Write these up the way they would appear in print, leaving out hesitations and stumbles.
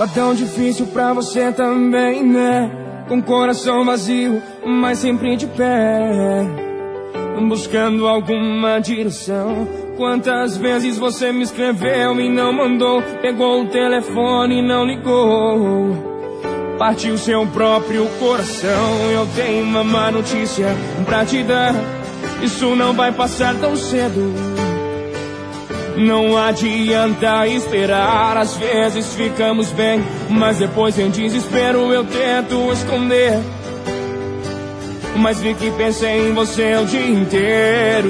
Tá tão difícil pra você também, né? Com coração vazio, mas sempre de pé, buscando alguma direção. Quantas vezes você me escreveu e não mandou? Pegou o telefone e não ligou. Partiu seu próprio coração. Eu tenho uma má notícia pra te dar: isso não vai passar tão cedo. Não adianta esperar. Às vezes ficamos bem, mas depois em desespero eu tento esconder. Mas vi que pensei em você o dia inteiro.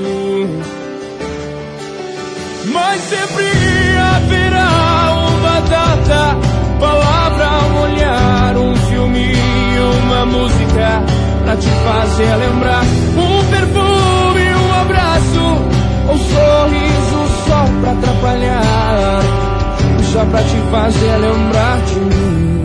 Mas sempre haverá uma data, palavra, um olhar, um filme, uma música pra te fazer lembrar. Um perfume, um abraço, um sorriso só pra atrapalhar, só pra te fazer lembrar de mim.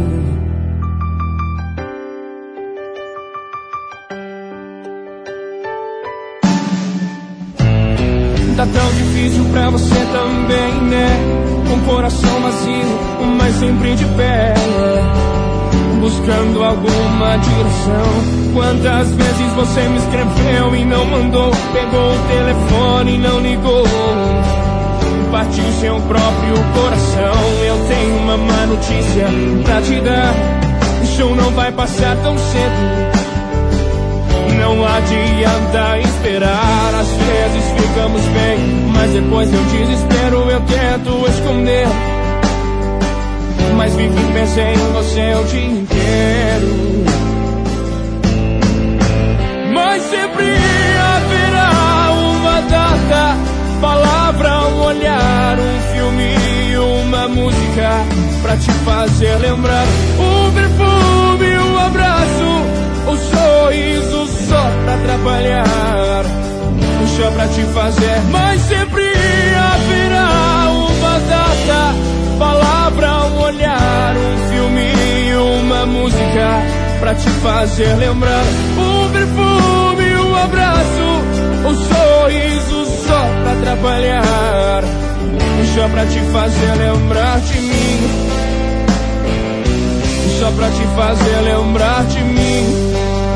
Tá tão difícil pra você também, né? Com coração vazio, mas sempre de pé, buscando alguma direção. Quantas vezes você me escreveu e não mandou? Pegou o telefone e não ligou. Partiu seu próprio coração. Eu tenho uma má notícia pra te dar: isso não vai passar tão cedo. Não adianta esperar. Às vezes ficamos bem, mas depois no desespero eu tento esconder. Mas vivo e pensei em você o dia inteiro. Mas sempre haverá uma data, palavra, um olhar, um filme, uma música pra te fazer lembrar. Um perfume, um abraço, um sorriso só pra atrapalhar, só pra te fazer. Mas sempre haverá uma data, palavra, um olhar, um filme, uma música pra te fazer lembrar. Um perfume, um abraço, um sorriso só pra atrapalhar, só pra te fazer lembrar de mim, só pra te fazer lembrar de mim.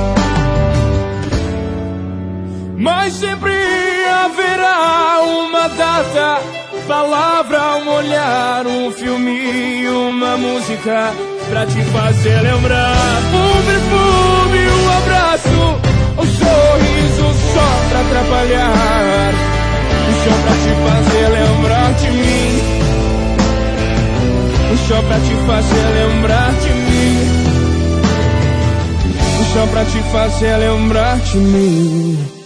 Mas sempre haverá uma data, palavra, um olhar, um filme, uma música pra te fazer lembrar. Um perfume, um abraço, um sorriso só pra atrapalhar, só pra te fazer lembrar de mim, só pra te fazer lembrar de mim, só pra te fazer lembrar de mim.